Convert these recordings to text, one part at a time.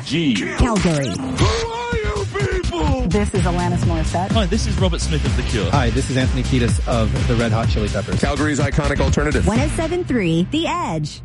KG. Calgary. Who are you people? This is Alanis Morissette. Hi, this is Robert Smith of The Cure. Hi, this is Anthony Kiedis of the Red Hot Chili Peppers. Calgary's iconic alternative. 107.3 The Edge.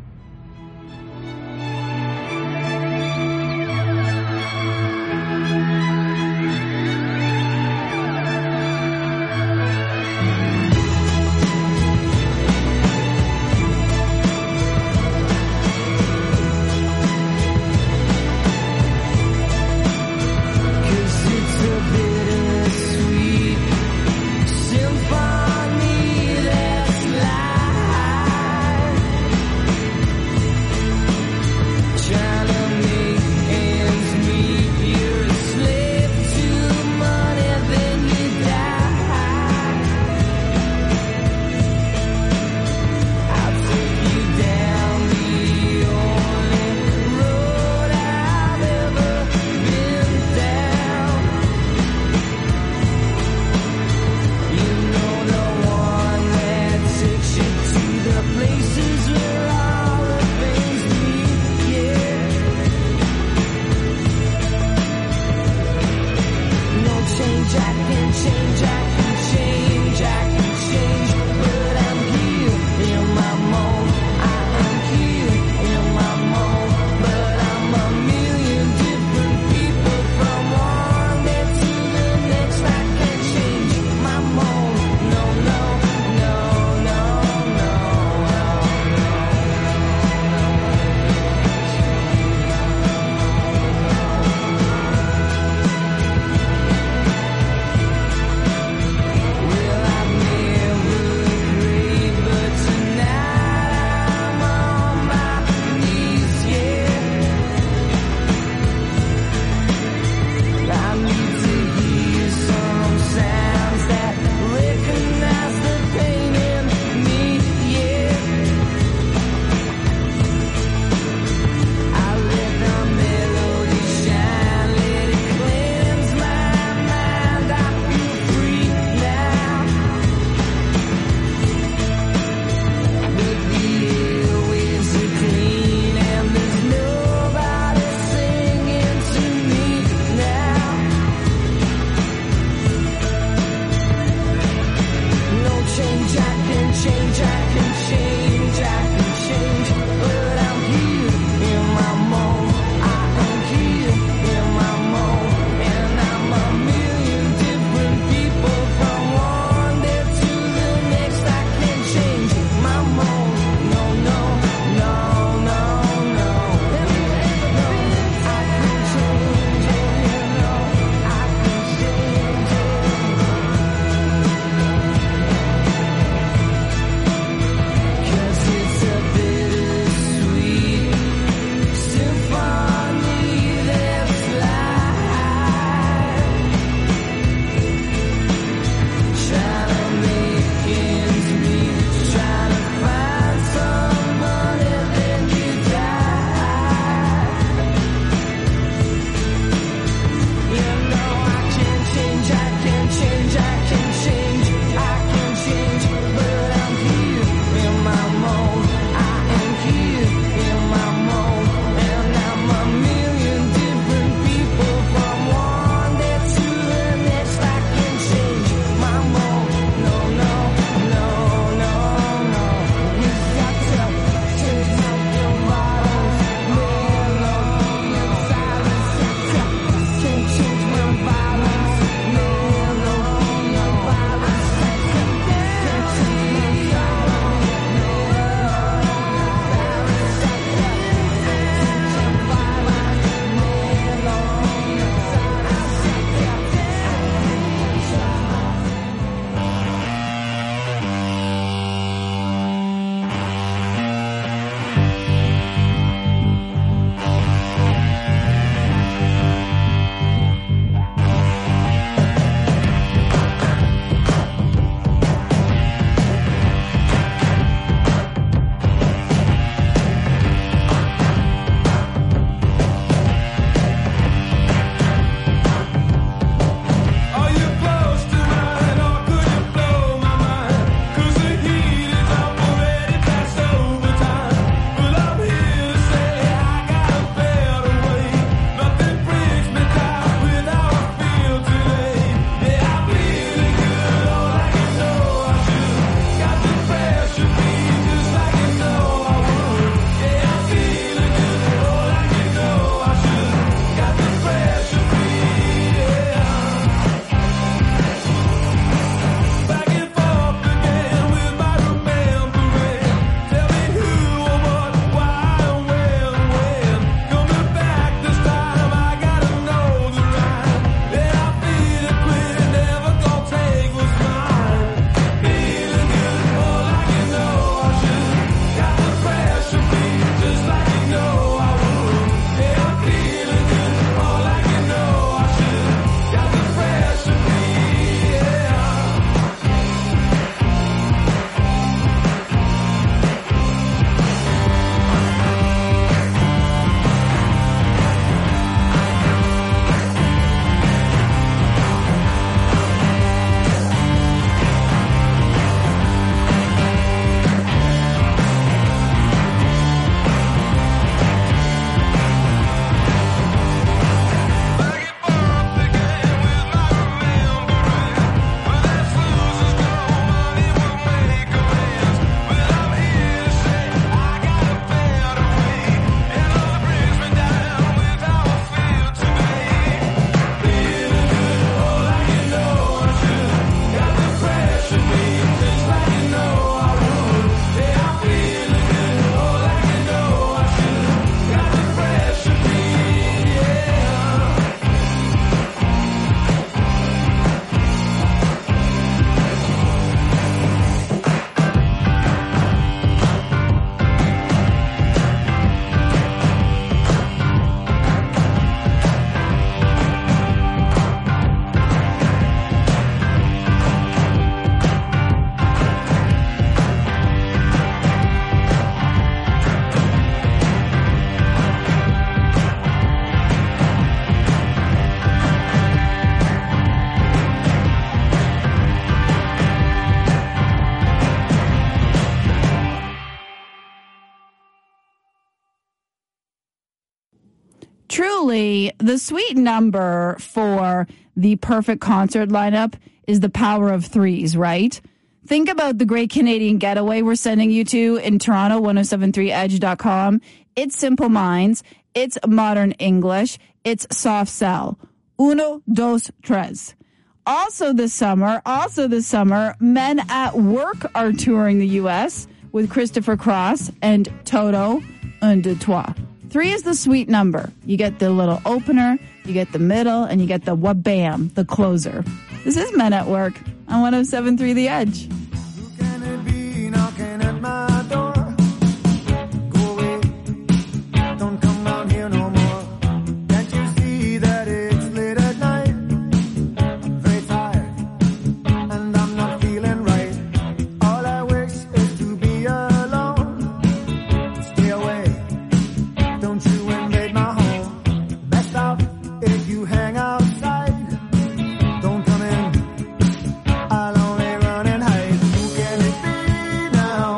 truly, the sweet number for the perfect concert lineup is the power of threes, right? Think about the Great Canadian Getaway we're sending you to in Toronto, 1073edge.com. It's Simple Minds. It's Modern English. It's Soft Cell. Uno, dos, tres. Also this summer, Men at Work are touring the U.S. with Christopher Cross and Toto Un Deux Trois. 3 is the sweet number. You get the little opener, you get the middle, and you get the wha-bam, the closer. This is Men at Work on 107.3 The Edge. Who can it be knocking at my door? Go away, don't come down here no more. Can't you see that it's late at night? I'm very tired, and I'm not feeling right. All I wish is to be alone. Stay away, don't you invade my home. Best out if you hang outside. Don't come in, I'll only run and hide. Who can it be now?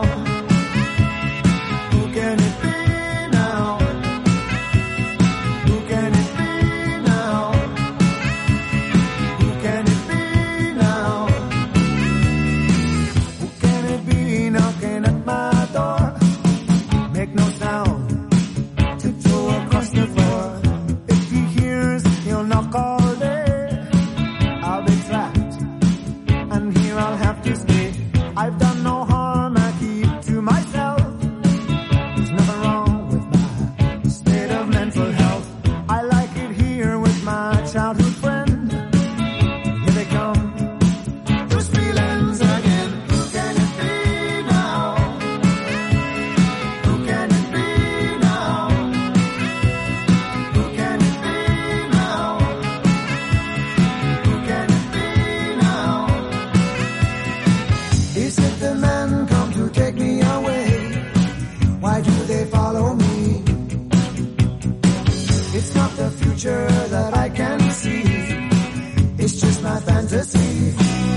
Who can it be now? Who can it be now? Who can it be now? Who can it be knocking at my door? Make no sound, tiptoe across the floor. If he hears, he'll knock all day. I'll be trapped, and here I'll have to stay. I've done no harm, I keep to myself. There's nothing wrong with my state of mental health. I like it here with my childhood friend. Here they come, those feelings again. Who can it be now? Who can it be now? Who can it be now? Who can it be now? Is it the men come to take me away? Why do they follow me? It's not the future that I can see. It's just my fantasy.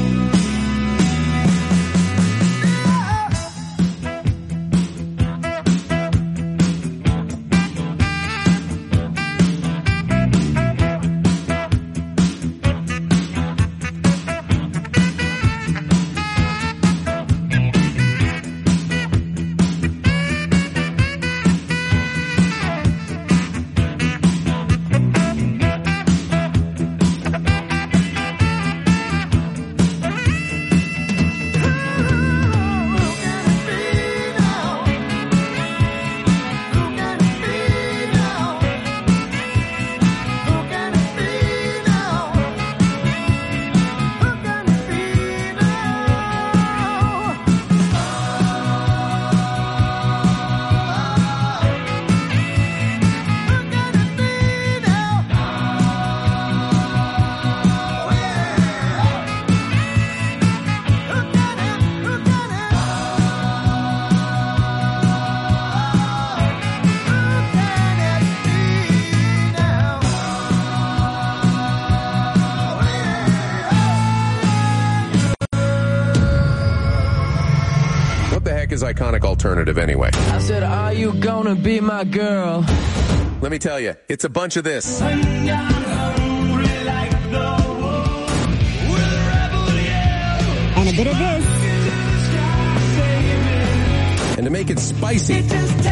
What the heck is iconic alternative anyway? I said, are you gonna be my girl? Let me tell you, it's a bunch of this. And a bit of this. And to make it spicy,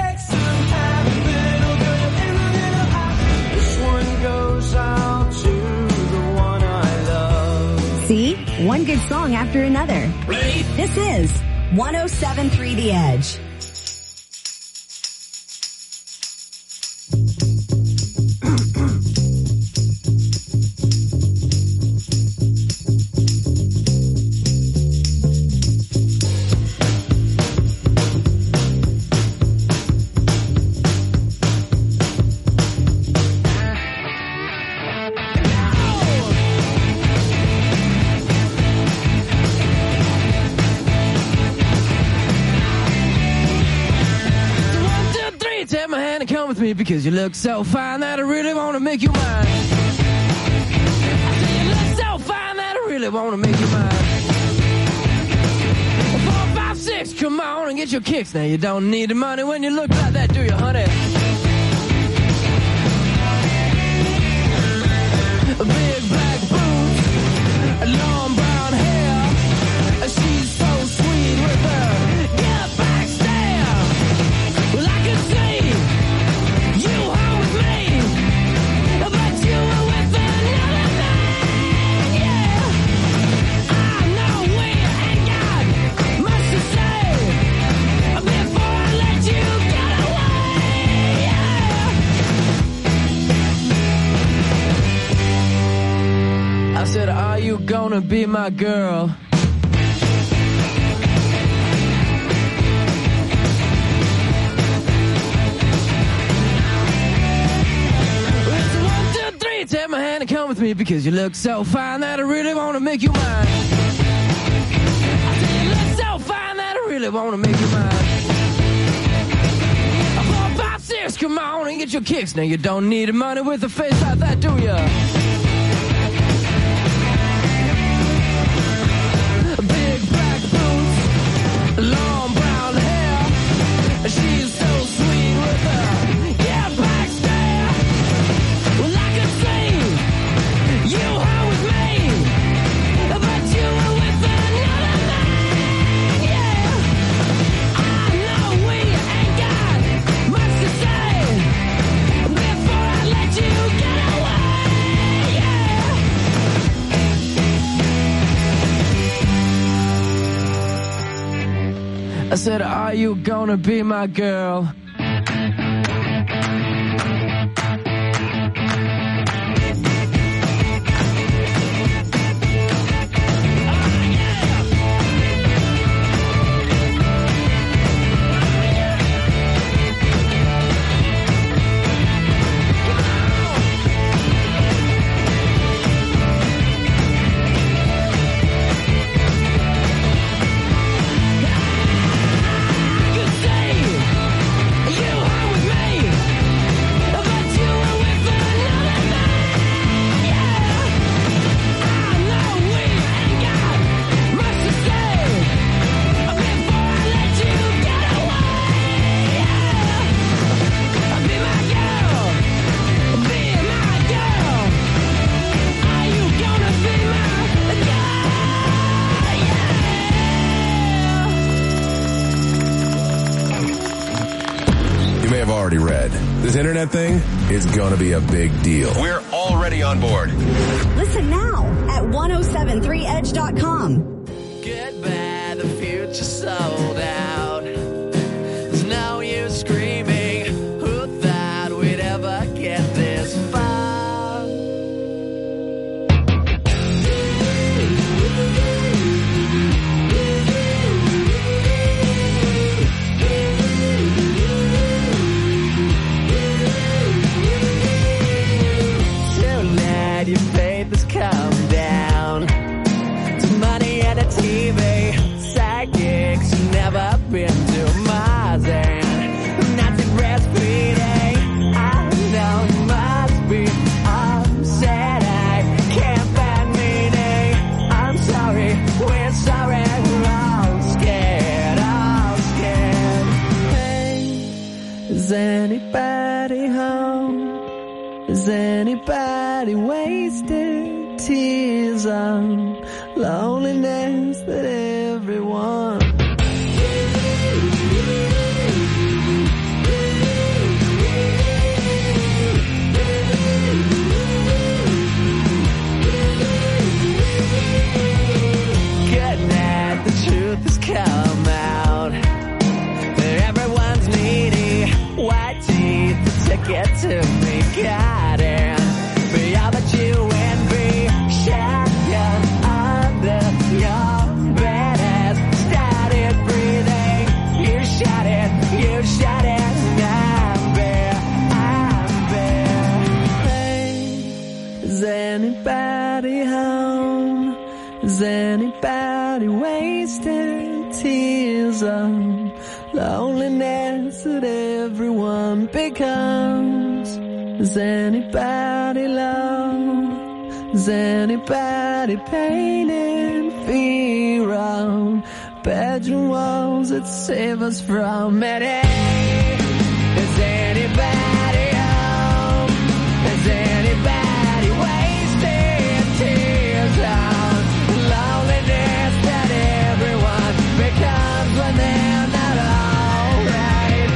See? One good song after another. This is 107.3 The Edge. Take my hand and come with me because you look so fine that I really want to make you mine. I say you look so fine that I really want to make you mine. 4, 5, 6, come on and get your kicks. Now you don't need the money when you look like that, do you, honey? said, are you gonna be my girl? Take my hand and come with me because you look so fine that I really want to make you mine. I said you look so fine that I really want to make you mine. 4, 5, 6, come on and get your kicks. Now you don't need money with a face like that, do ya? Big black boots, long brown hair. She's so sweet with her black stare. Well, I could say you were with me, but you were with another man, yeah. I know we ain't got much to say before I let you get away, yeah. I said, are you gonna be my girl? This internet thing is going to be a big deal. We're already on board. Listen now at 1073edge.com. Goodbye, the future's sold out. There's no use screaming. Who thought we'd ever get this far? Your faith has come down to money and a TV. Psychics never been to Mars and not to breastfeeding. I know it must be upset. I can't find meaning. I'm sorry, we're sorry, we're all scared, all scared. Hey, is anybody home? Is anybody wasted tears on loneliness that everyone good night, the truth has come out that everyone's needy, white teeth, the ticket to me, God, and be all that you and be shotgun under your bed as started breathing. You shot it, and I'm bare. Hey, is anybody home? Is anybody wasting tears on loneliness that everyone becomes? Is anybody low? Is anybody painting fear on bedroom walls that save us from it? Is anybody home? Is anybody wasting tears on loneliness that everyone becomes when they're not alright?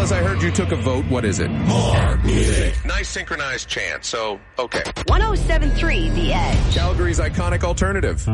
Dallas, I heard you took a vote. What is it? More music. Nice synchronized chant, so, okay. 107.3 The Edge. Calgary's iconic alternative.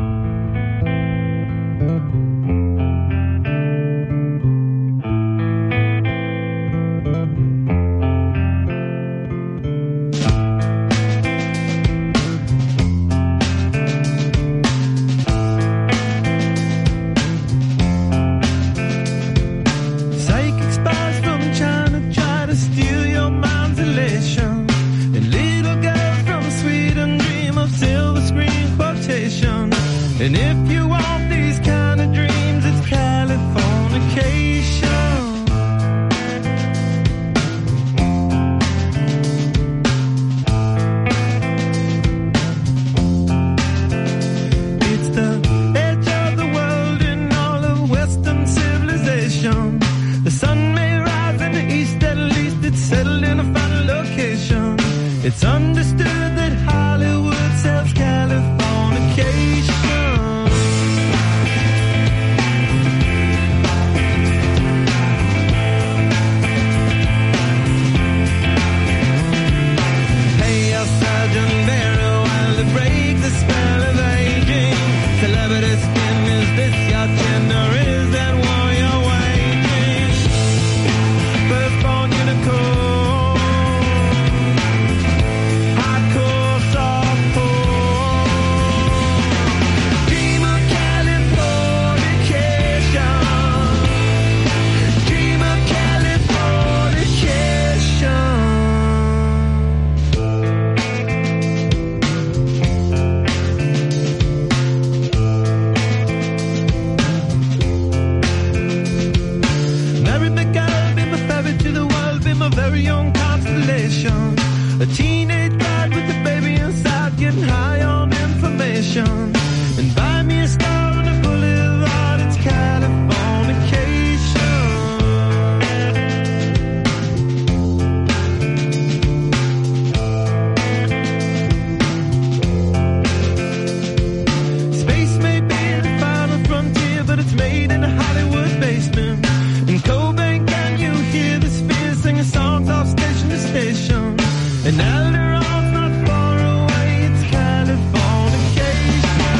Psychic spies from China try to steal your mind's elation. And little girls from Sweden dream of silver screen quotation. And if you want these kind of dreams, it's Californication. It's the edge of the world in all of Western civilization. The sun may rise in the east, at least it's settled in a final location. It's understood that Hollywood sells Californication. Pay your Sergeant Barrow while to break the spell of aging. Celebrity skin, is this your gender? Is that war you're waging? Firstborn unicorn, hardcore softcore. Dream of Californication. Dream of Californication. Marry the girl, be my ferry to the world, be my very own constellation. A teenage bride with a baby inside, getting high on information. And buy me a star on a boulevard, it's Californication. Space may be the final frontier, but it's made in a Hollywood basement. In Cobain, can you hear the spheres singing songs off station to station? And Alderon's not far away, it's Californication.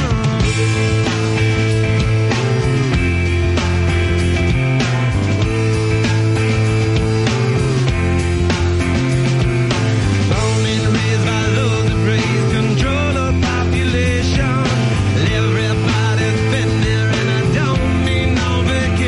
Born and raised by those that praise control of population. Everybody's been there, and I don't mean no vacation.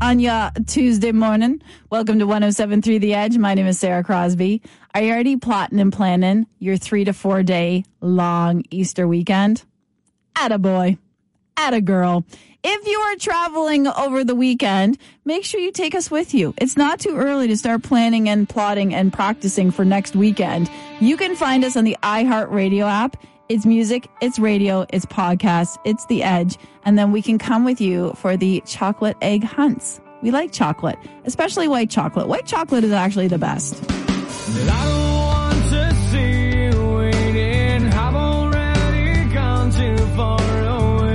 on your Tuesday morning. Welcome to 107.3 The Edge. My name is Sarah Crosby. Are you already plotting and planning your 3 to 4 day long Easter weekend? Attaboy. Attagirl. If you are traveling over the weekend, make sure you take us with you. It's not too early to start planning and plotting and practicing for next weekend. You can find us on the iHeartRadio app. It's music, it's radio, it's podcast, it's The Edge. And then we can come with you for the chocolate egg hunts. We like chocolate, especially white chocolate. White chocolate is actually the best. I don't want to see you waiting. I've already gone too far away.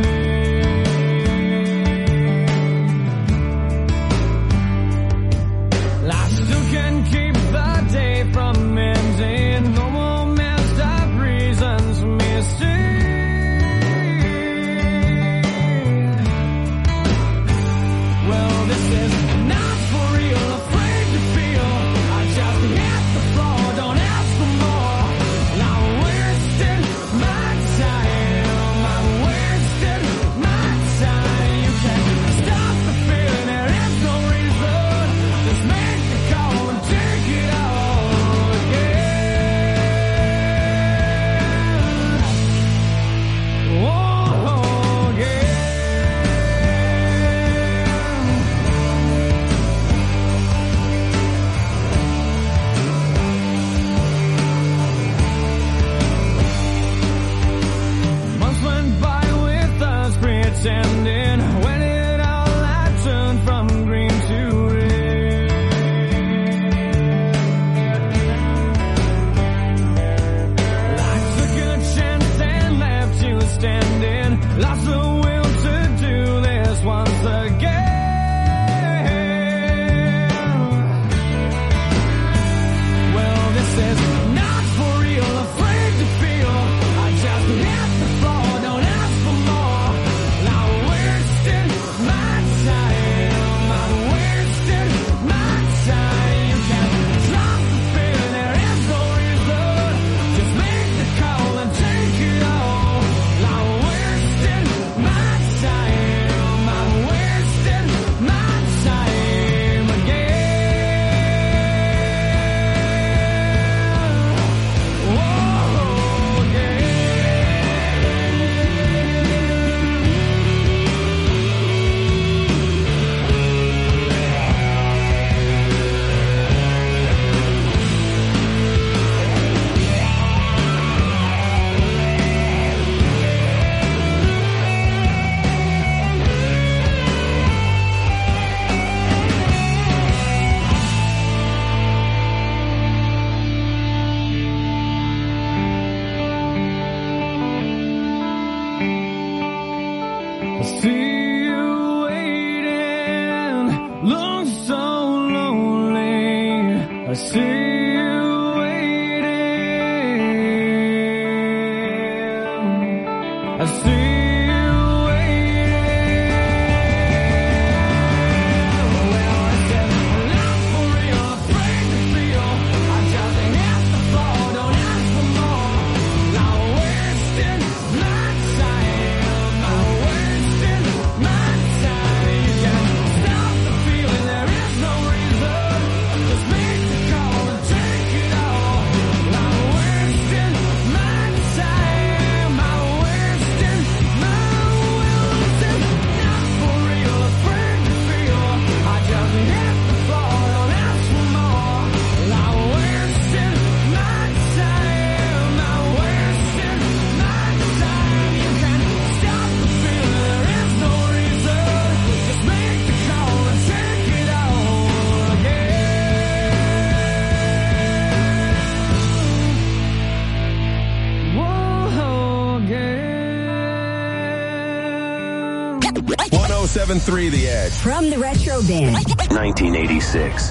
I still can keep the day from ending. No more messed up reasons for me to stay. Well, this is not for real, afraid to feel. I just hit the floor, don't ask for more. And I wasted my time, I wasted my time. You can't stop the feeling, there is no reason. Just make the call and take it all again. Oh, again. Months went by with us pretending. When it all I turned from green to red. I took a chance and left you standing. Lost the will to do this once again. Well, this is not for real, afraid to feel. I just hit the floor, don't ask for more. And I wasted my time, I wasted my time. You can't stop the feeling, there is no reason. Just make the call and take it all. And I wasted my time, I wasted my time again. Whoa, again. I see you waiting, look so lonely. I see you waiting. I see you waiting. Well, I said, not for real, afraid to feel. I just hit the floor, don't ask for more. And I wasted my time, I wasted my time. You can't stop the feeling, there is no reason. Just make the call and take it all. And I wasted my time, I wasted my will. This is not for real, afraid to feel. I just hit the floor, don't ask for more. And I wasted my time, I wasted my time. You can't stop the feeling, there is no reason. Just make the call and take it all again. Whoa, again. 107.3 The Edge. From the Retro Bin. 1986.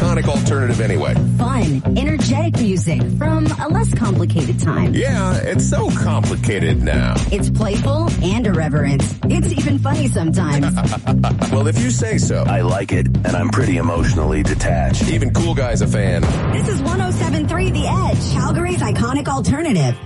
iconic alternative anyway? Fun, energetic music from a less complicated time. Yeah, it's so complicated now. It's playful and irreverent. It's even funny sometimes. Well, if you say so. I like it, and I'm pretty emotionally detached. Even Cool Guy's a fan. This is 107.3 The Edge, Calgary's iconic alternative.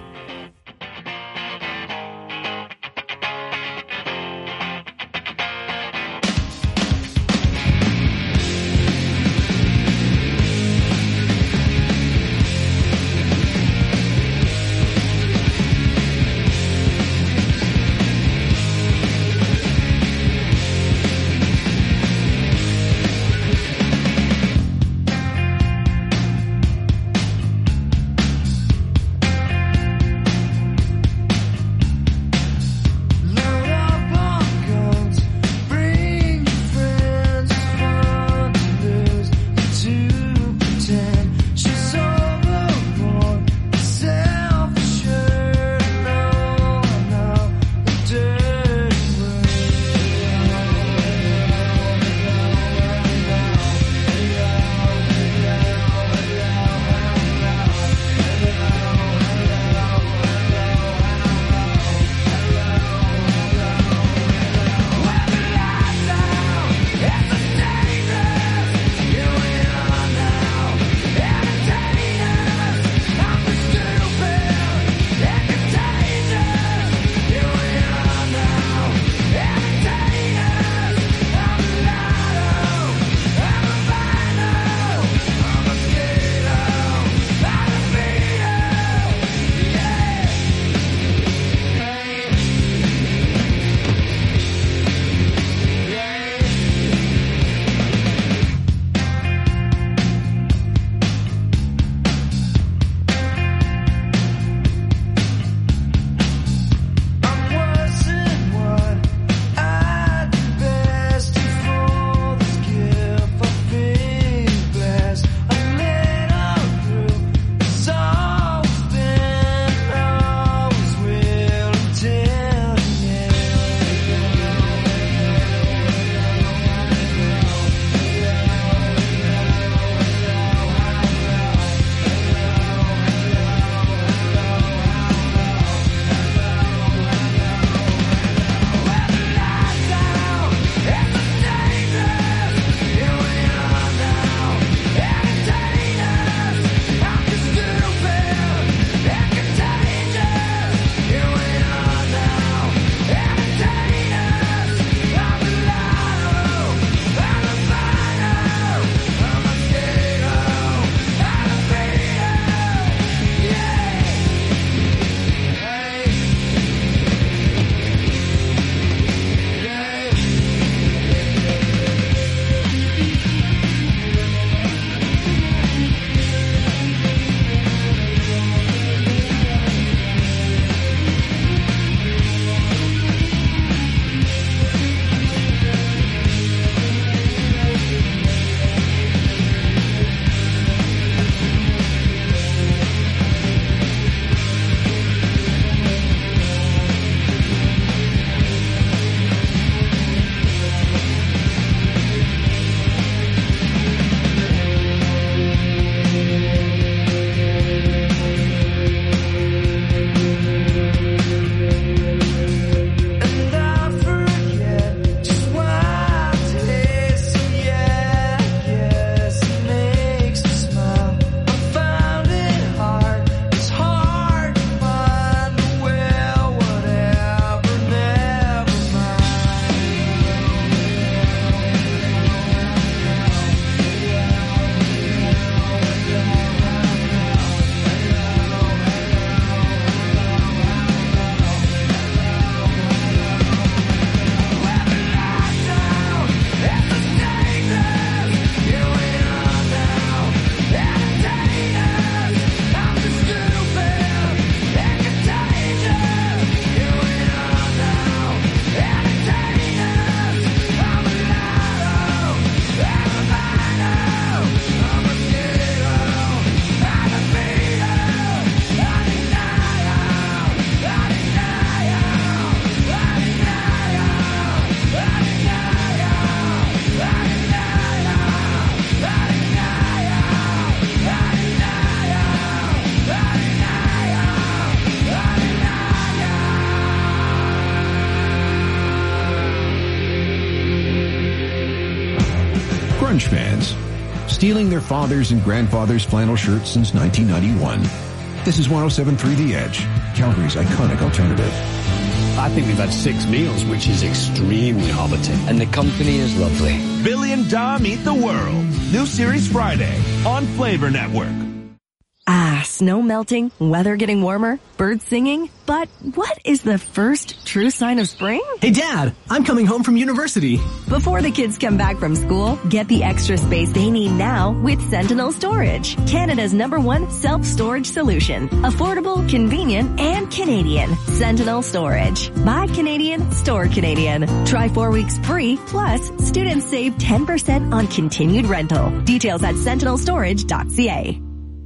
grunge fans, stealing their fathers' and grandfathers' flannel shirts since 1991. This is 107.3 The Edge, Calgary's iconic alternative. I think we've had 6 meals, which is extremely Hobbiton. And the company is lovely. Billy and Dom Eat the World. New series Friday on Flavor Network. Ah, snow melting, weather getting warmer, birds singing. But what is the first true sign of spring? Hey, Dad, I'm coming home from university. Before the kids come back from school, get the extra space they need now with Sentinel Storage, Canada's #1 self-storage solution. Affordable, convenient, and Canadian. Sentinel Storage. Buy Canadian, store Canadian. Try 4 weeks free, plus students save 10% on continued rental. Details at sentinelstorage.ca.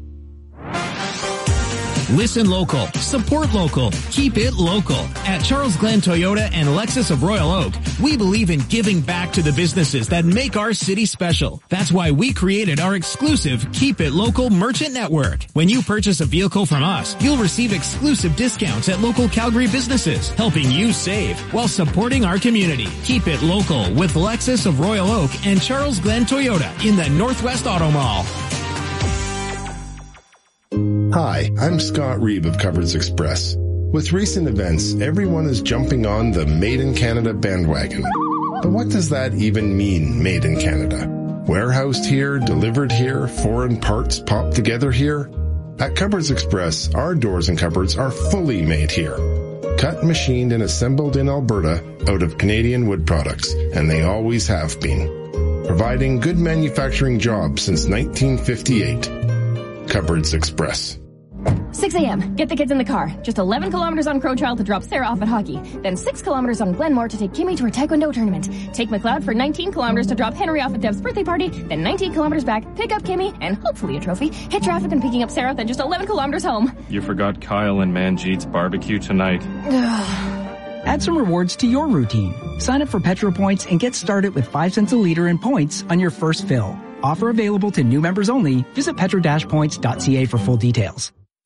Listen local, support local, keep it local. At Charles Glenn Toyota and Lexus of Royal Oak, we believe in giving back to the businesses that make our city special. That's why we created our exclusive Keep It Local merchant network. When you purchase a vehicle from us, you'll receive exclusive discounts at local Calgary businesses, helping you save while supporting our community. Keep it local with Lexus of Royal Oak and Charles Glenn Toyota in the Northwest Auto Mall. Hi, I'm Scott Reeb of Cupboards Express. With recent events, everyone is jumping on the Made in Canada bandwagon. But what does that even mean, Made in Canada? Warehoused here, delivered here, foreign parts popped together here? At Cupboards Express, our doors and cupboards are fully made here. Cut, machined, and assembled in Alberta out of Canadian wood products, and they always have been. Providing good manufacturing jobs since 1958. Cupboards Express. 6 a.m. Get the kids in the car. Just 11 kilometers on Crowchild to drop Sarah off at hockey. Then 6 kilometers on Glenmore to take Kimmy to her Taekwondo tournament. Take McLeod for 19 kilometers to drop Henry off at Deb's birthday party. Then 19 kilometers back, pick up Kimmy, and hopefully a trophy. Hit traffic and picking up Sarah, then just 11 kilometers home. You forgot Kyle and Manjeet's barbecue tonight. Add some rewards to your routine. Sign up for Petro Points and get started with 5 cents a liter in points on your first fill. Offer available to new members only. Visit petro-points.ca for full details.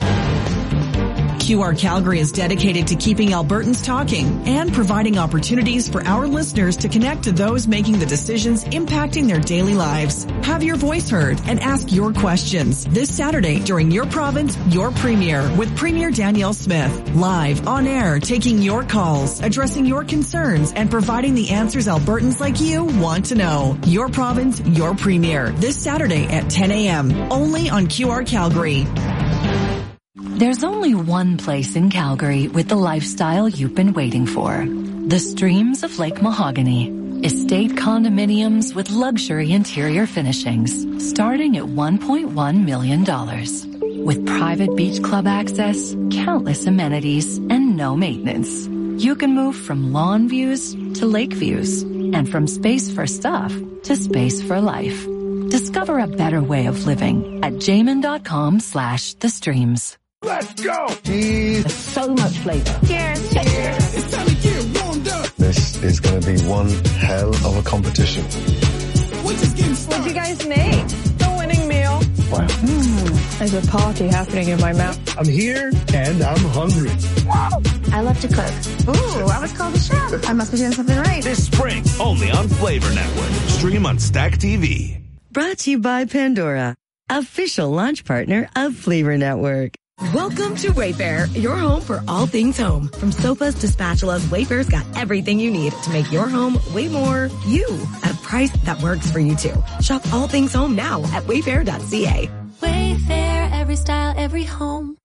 QR Calgary is dedicated to keeping Albertans talking and providing opportunities for our listeners to connect to those making the decisions impacting their daily lives. Have your voice heard and ask your questions this Saturday during Your Province, Your Premier with Premier Danielle Smith. Live on air, taking your calls, addressing your concerns, and providing the answers Albertans like you want to know. Your Province, Your Premier this Saturday at 10 a.m. only on QR Calgary. There's only one place in Calgary with the lifestyle you've been waiting for. The Streams of Lake Mahogany. Estate condominiums with luxury interior finishings starting at $1.1 million. With private beach club access, countless amenities, and no maintenance. You can move from lawn views to lake views and from space for stuff to space for life. Discover a better way of living at jamin.com/thestreams. Let's go! Cheers. So much flavor. Cheers. Cheers. It's time to get warmed up. This is going to be one hell of a competition. What'd you guys make? The winning meal. Wow. There's a party happening in my mouth. I'm here and I'm hungry. Wow. I love to cook. Ooh, I was called a chef. I must be doing something right. This spring, only on Flavor Network. Stream on Stack TV. Brought to you by Pandora, official launch partner of Flavor Network. Welcome to Wayfair, your home for all things home. From sofas to spatulas, Wayfair's got everything you need to make your home way more you at a price that works for you too. Shop all things home now at wayfair.ca. Wayfair, every style, every home.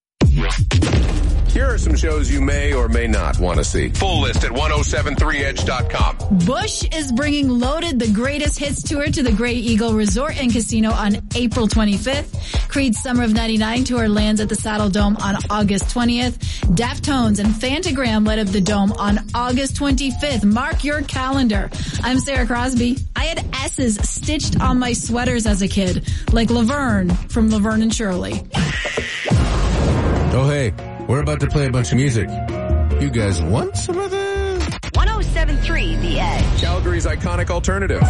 Here are some shows you may or may not want to see. Full list at 1073edge.com. Bush is bringing Loaded, the Greatest Hits Tour to the Grey Eagle Resort and Casino on April 25th. Creed's Summer of 99 tour lands at the Saddle Dome on August 20th. Deftones and Fantagram light up the Dome on August 25th. Mark your calendar. I'm Sarah Crosby. I had S's stitched on my sweaters as a kid, like Laverne from Laverne and Shirley. Oh, hey, we're about to play a bunch of music. You guys want some of this? 107.3 The Edge. Calgary's iconic alternative.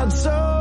that song.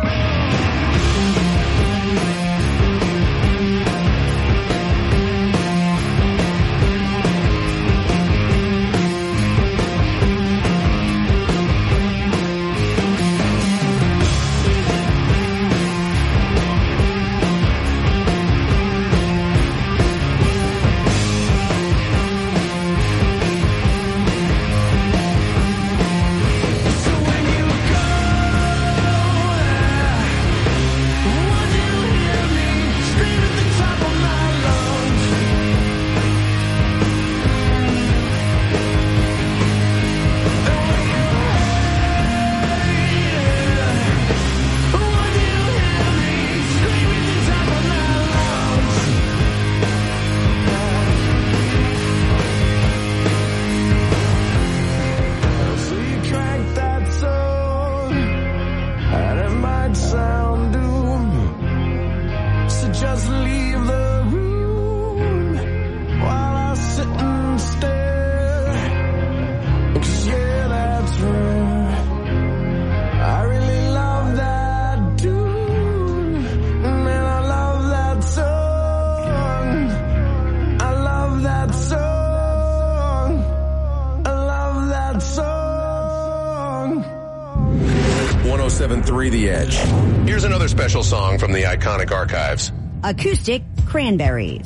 The Edge. Here's another special song from the iconic archives. Acoustic Cranberries.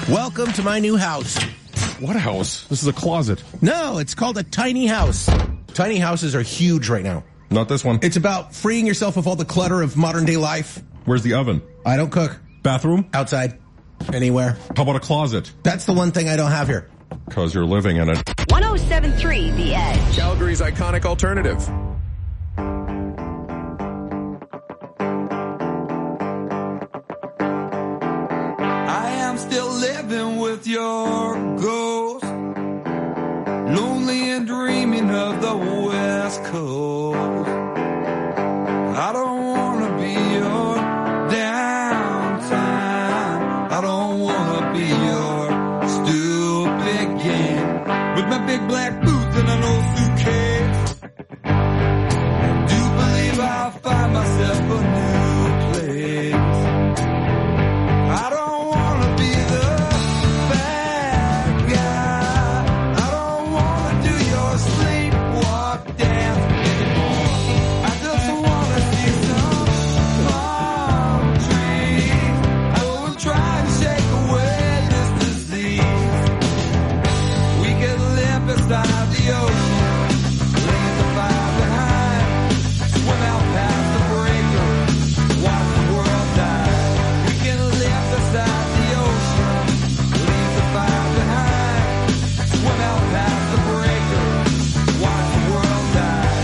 Welcome to my new house. What house? This is a closet. No, it's called a tiny house. Tiny houses are huge right now. Not this one. It's about freeing yourself of all the clutter of modern day life. Where's the oven? I don't cook. Bathroom? Outside. Anywhere. How about a closet? That's the one thing I don't have here. Because you're living in it. 107.3 The Edge. Calgary's iconic alternative. I am still living with your ghost, lonely and dreaming of the West Coast. I don't want to be your downtime. I don't want to be your stupid game with my big black boots and an old suitcase. I do believe I'll find myself a new place. I don't want to be the bad guy. I don't want to do your sleepwalk dance anymore. I just want to see some palm trees. I will try to shake away this disease. We could live beside the ocean, leave the fire behind, swim out past the breaker, watch the world die. We can live beside the ocean, leave the fire behind, swim out past the breaker, watch the world die.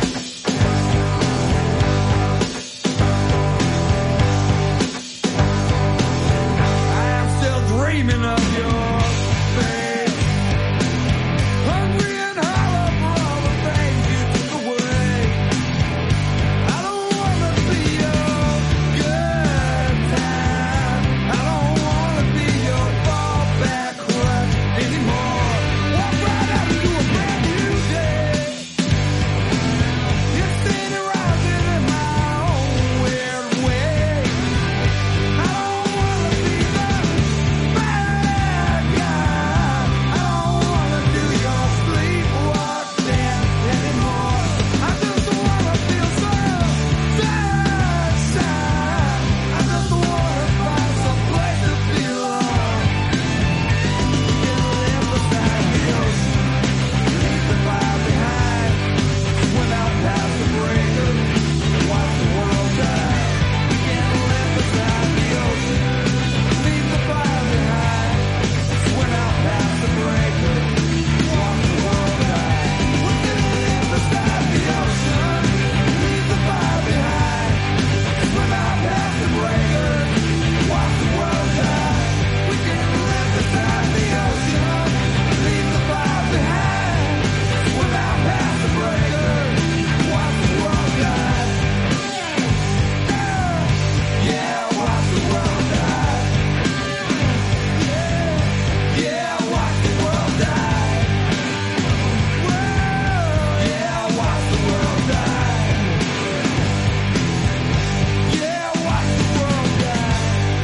I am still dreaming of your face, hungry and hollow for all the things you took away. I don't want to be your good time. I don't want to be your fallback crutch anymore. Walk right out into a brand new day. It's standing rising in my own weird way. I don't want to be the bad guy. I don't want to do your sleepwalk dance anymore. I just want to feel some sunshine. I just want to find some place to belong. Live beside the ocean, leave the fire behind, swim out past the breaker, watch the world die. We can live beside the ocean, leave the fire behind, swim out past the breaker, watch the world die. We can live beside the ocean, leave the fire behind, swim out past the breaker, watch the world die. We can live beside the ocean, leave the fire behind, swim out past the breaker, watch the world die. Yeah, watch the world die. Yeah, watch the world die. Yeah, watch the world die. Yeah, watch the world die.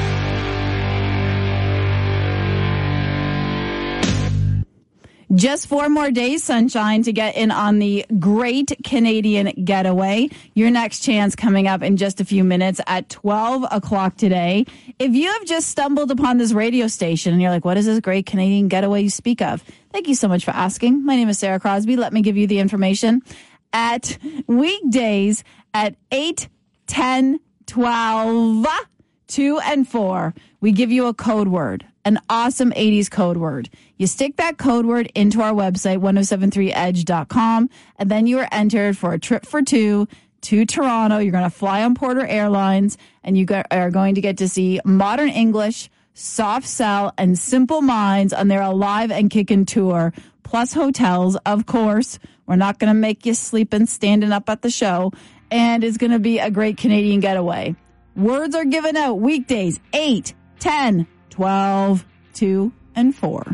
Just 4 more days, sunshine, to get in on the Great Canadian Getaway. Your next chance coming up in just a few minutes at 12 o'clock today. If you have just stumbled upon this radio station and you're like, what is this Great Canadian Getaway you speak of? Thank you so much for asking. My name is Sarah Crosby. Let me give you the information. At weekdays at 8, 10, 12, 2, and 4, we give you a code word, an awesome 80s code word. You stick that code word into our website, 1073edge.com, and then you are entered for a trip for 2 to Toronto. You're going to fly on Porter Airlines, and you are going to get to see Modern English, Soft Cell, and Simple Minds on their Alive and Kickin' tour, plus hotels, of course. We're not going to make you sleeping, standing up at the show, and it's going to be a Great Canadian Getaway. Words are given out weekdays, 8, 10, 12, 2, and 4.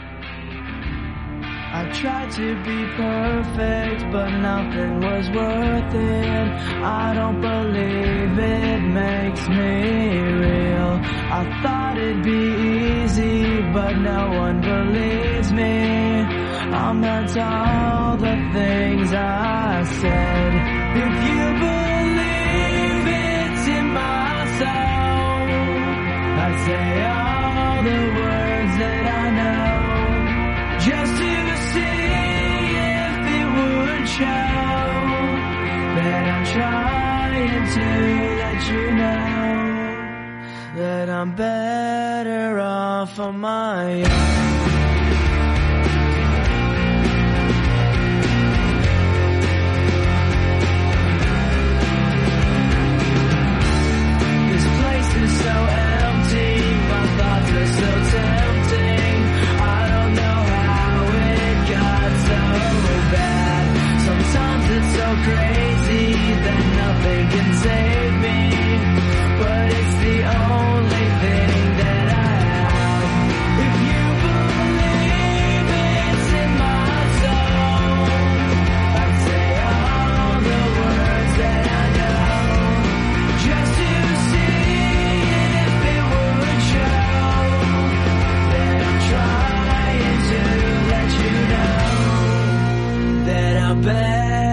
I tried to be perfect, but nothing was worth it. I don't believe it makes me real. I thought it'd be easy, but no one believes me. I'm not all the things I said. If you believe it's in my soul, I say all the words to let you know that I'm better off on my own.